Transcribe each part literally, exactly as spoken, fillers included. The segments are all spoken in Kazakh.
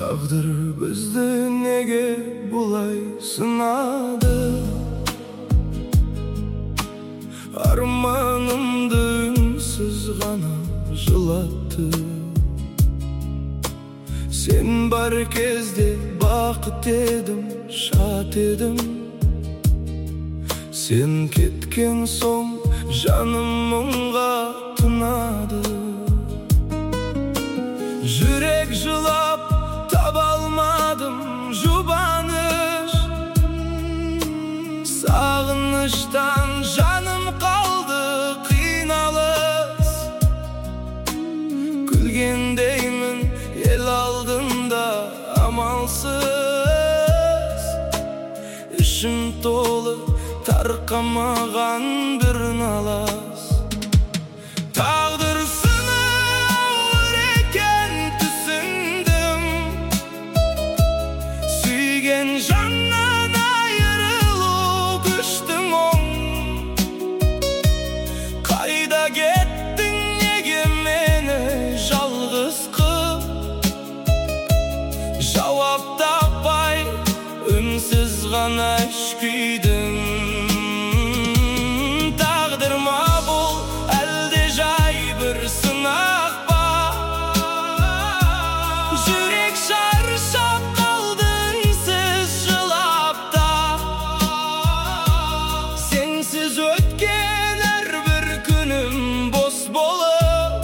Taqdir bizni nega bulay sınады? Armanımdı ünsüz gana жылатты. Sen бар кезде бақыт едім, шат едім. Sen кеткен соң жаным мұңға тынады. Жүрек жылап таба алмадым жұбаныш. Сағыныштан жаным қалды қиналыс. Күлгендеймін ел алдында амалсыз. Ішім толы тарқамаған бір налас. Тағдыр сынауыр екен түсіндім. Сүйген жаннан айырылу күшті мұң. Қайда кеттің, неге мені жалғыз қып? Жауап таппай үнсіз ғана күйдім. Тағдыр ма бұл, әлде жай бір сынақ па? Жүрек шаршап қалды үнсіз жылап та. Сенсіз өткен әрбір күнім бос болып.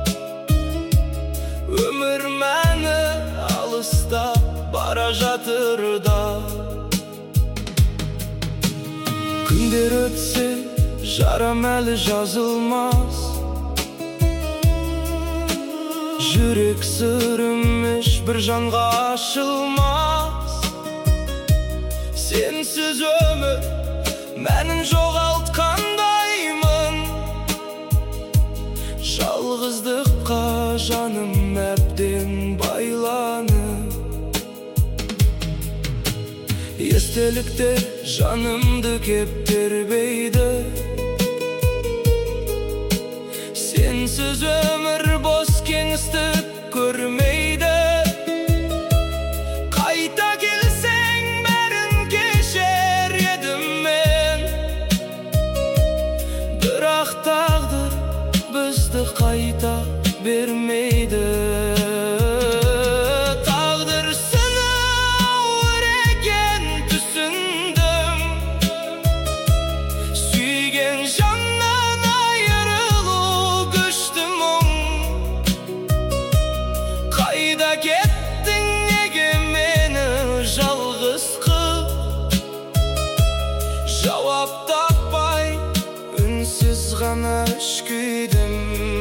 Өмір мәні алыстап бара жатыр да. Күндер өтсе жарам әлі жазылмас. Жүрек сырым ешбір жанға ашылмас. Сенсіз өмір мәнін жоғалтқандаймын. Жалғыздыққа жаным әбден байланып. Естеліктер жанымды кептербейді. Сенсіз өмір бос кеңістік көрмейді. Қайта келсең бәрін кешер едім мен. Бірақ тағдыр бізді қайта бермейді. Кеттің, неге мені жалғыз қып? Жауап таппай үнсіз ғана күйдім.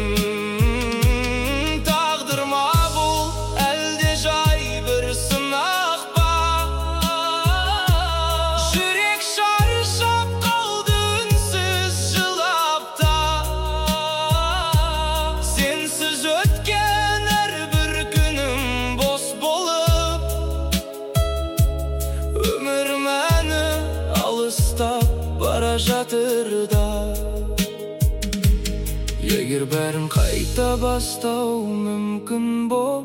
Тағдыр ма бұл, әлде жай бір сынақ па? Жүрек шаршап қалды үнсіз жылап та. Сенсіз өткен әрбір күнім бос болып. Өмір мәні алыстап бара жатыр да. Егер бәрін қайта бастау мүмкін боп,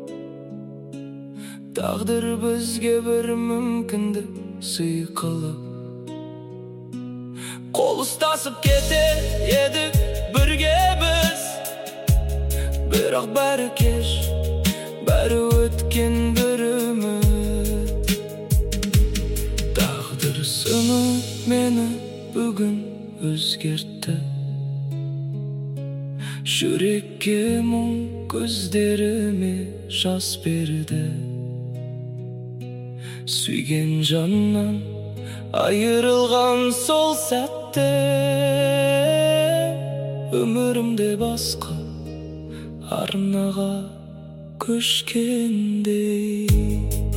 тағдыр бізге бір мүмкіндік сый қылып. Қол ұстасып кетер едік бірге біз. Бірақ бәрі кеш, бәрі өткен бір үміт. Тағдыр сыны мені бүгін өзгертті. Жүрекке мұң, көздеріме жас берді. Сүйген жаннан айырылған сол сәтте. Өмірімде басқа арнаға көшкендей.